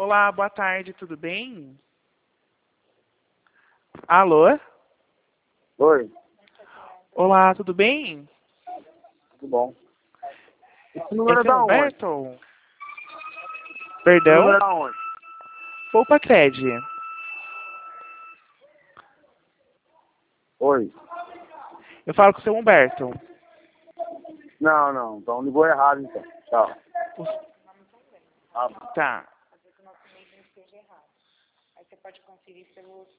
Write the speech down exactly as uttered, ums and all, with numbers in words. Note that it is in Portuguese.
Olá, boa tarde, tudo bem? Alô? Oi, Olá, tudo bem? tudo bom. Esse número é Esse é o da onde? Humberto? Esse Perdão? número é da onde? Poupa Cred. Oi. Eu falo com o seu Humberto. Não, não, então ligou errado então. Tchau. Ah, Tá. Aí você pode conferir pelo